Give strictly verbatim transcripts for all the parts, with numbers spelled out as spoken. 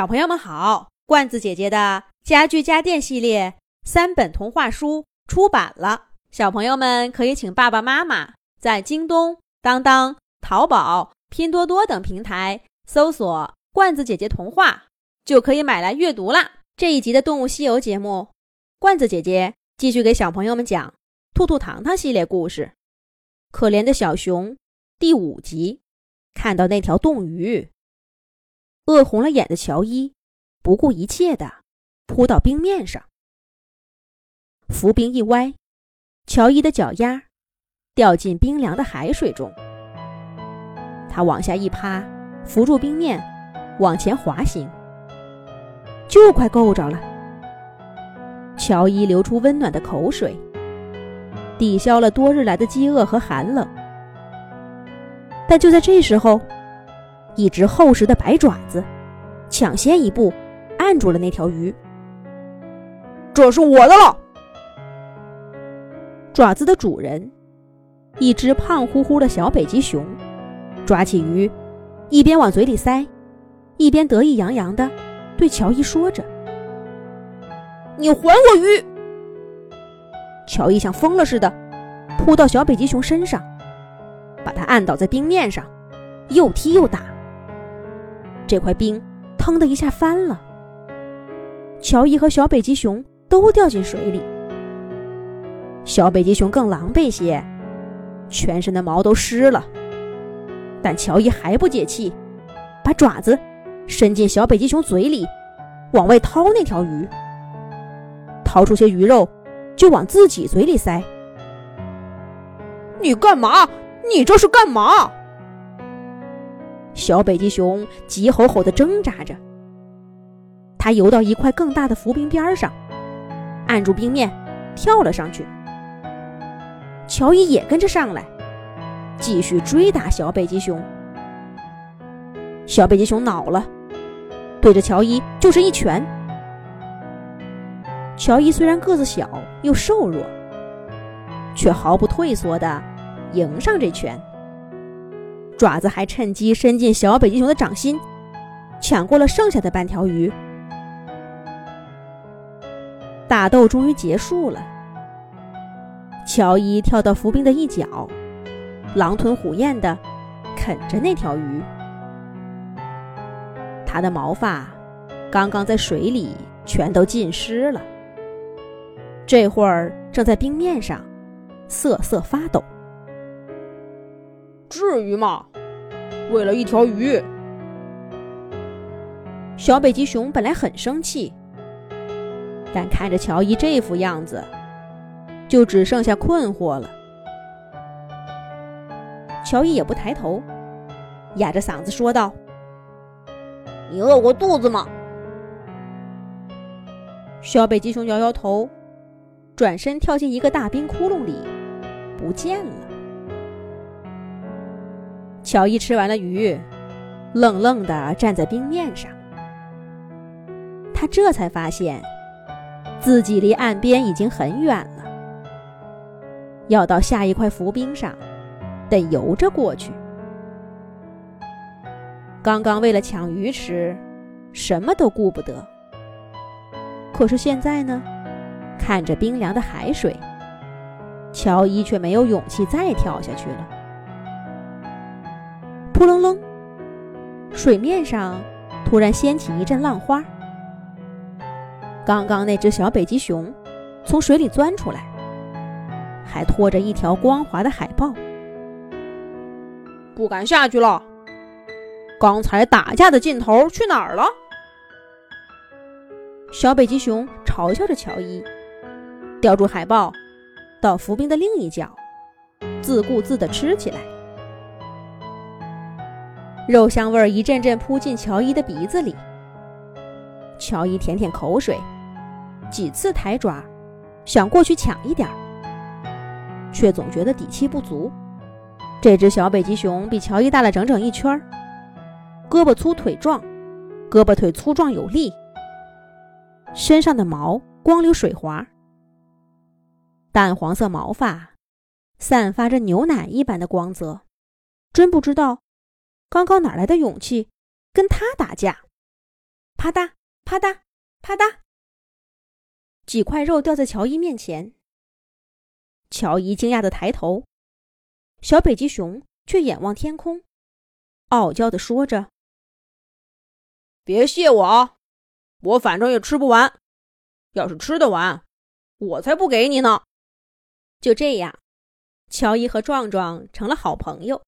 小朋友们好，罐子姐姐的家具家电系列三本童话书出版了，小朋友们可以请爸爸妈妈在京东、当当、淘宝、拼多多等平台搜索罐子姐姐童话，就可以买来阅读啦。这一集的动物西游节目，罐子姐姐继续给小朋友们讲兔兔糖糖系列故事，可怜的小熊第五集，看到那条冻鱼，饿红了眼的乔伊不顾一切地扑到冰面上，浮冰一歪，乔伊的脚丫掉进冰凉的海水中，他往下一趴，扶住冰面往前滑行，就快够着了。乔伊流出温暖的口水，抵消了多日来的饥饿和寒冷。但就在这时候，一只厚实的白爪子抢先一步按住了那条鱼。 这是我的了！ 爪子的主人，一只胖乎乎的小北极熊，抓起鱼，一边往嘴里塞，一边得意洋洋地对乔伊说着：“ 你还我鱼！” 乔伊像疯了似的扑到小北极熊身上，把它按倒在冰面上，又踢又打。这块冰腾的一下翻了，乔伊和小北极熊都掉进水里。小北极熊更狼狈些，全身的毛都湿了，但乔伊还不解气，把爪子伸进小北极熊嘴里，往外掏那条鱼，掏出些鱼肉就往自己嘴里塞。 你干嘛？你这是干嘛？ 小北极熊急吼吼地挣扎着，它游到一块更大的浮冰边上，按住冰面跳了上去。乔伊也跟着上来，继续追打小北极熊。小北极熊恼了，对着乔伊就是一拳。乔伊虽然个子小又瘦弱，却毫不退缩地迎上这拳，爪子还趁机伸进小北极熊的掌心，抢过了剩下的半条鱼。打斗终于结束了，乔伊跳到浮冰的一角，狼吞虎咽地啃着那条鱼。他的毛发刚刚在水里全都浸湿了，这会儿正在冰面上瑟瑟发抖。 至于吗？为了一条鱼。 小北极熊本来很生气，但看着乔伊这副样子，就只剩下困惑了。乔伊也不抬头，哑着嗓子说道：“ 你饿过肚子吗？” 小北极熊摇摇头，转身跳进一个大冰窟窿里，不见了。乔伊吃完了鱼，愣愣地站在冰面上。他这才发现自己离岸边已经很远了，要到下一块浮冰上得游着过去。刚刚为了抢鱼吃，什么都顾不得，可是现在呢，看着冰凉的海水，乔伊却没有勇气再跳下去了。扑棱棱，水面上突然掀起一阵浪花。刚刚那只小北极熊从水里钻出来，还拖着一条光滑的海豹。 不敢下去了。刚才打架的劲头去哪儿了？ 小北极熊嘲笑着乔伊，叼住海豹到浮冰的另一角，自顾自地吃起来。肉香味一阵阵扑进乔伊的鼻子里，乔伊舔舔口水，几次抬爪想过去抢一点，却总觉得底气不足。这只小北极熊比乔伊大了整整一圈，胳膊粗腿壮，胳膊腿粗壮有力，身上的毛光溜水滑，淡黄色毛发散发着牛奶一般的光泽，真不知道刚刚哪来的勇气跟他打架。 啪嗒啪嗒啪嗒，几块肉掉在乔伊面前。乔伊惊讶地抬头，小北极熊却眼望天空，傲娇地说着： 别谢我啊，我反正也吃不完，要是吃得完，我才不给你呢。 就这样，乔伊和壮壮成了好朋友。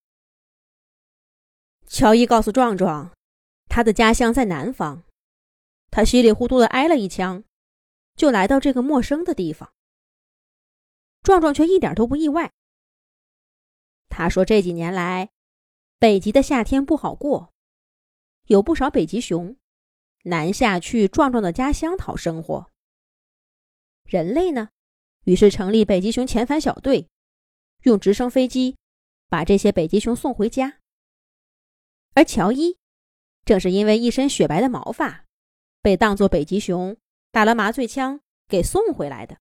乔伊告诉壮壮，他的家乡在南方，他稀里糊涂地挨了一枪，就来到这个陌生的地方。壮壮却一点都不意外。他说这几年来，北极的夏天不好过，有不少北极熊南下去壮壮的家乡讨生活。人类呢，于是成立北极熊遣返小队，用直升飞机把这些北极熊送回家。而乔伊正是因为一身雪白的毛发，被当作北极熊打了麻醉枪给送回来的。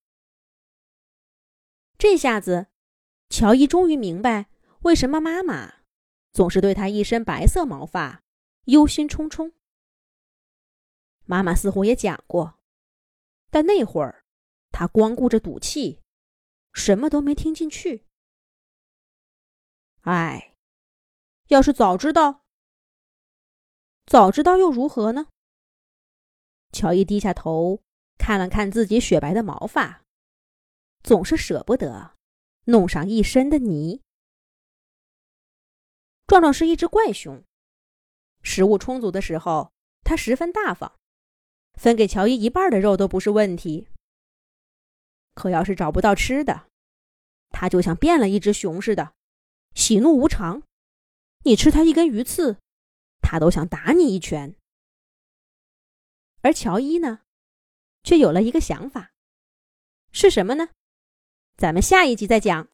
这下子，乔伊终于明白为什么妈妈总是对他一身白色毛发忧心忡忡。妈妈似乎也讲过，但那会儿他光顾着赌气，什么都没听进去。哎，要是早知道，早知道又如何呢？乔伊低下头看了看自己雪白的毛发，总是舍不得弄上一身的泥。壮壮是一只怪熊，食物充足的时候，他十分大方，分给乔伊一半的肉都不是问题。可要是找不到吃的，他就像变了一只熊似的，喜怒无常。你吃他一根鱼刺，他都想打你一拳。而乔伊呢，却有了一个想法，是什么呢？咱们下一集再讲。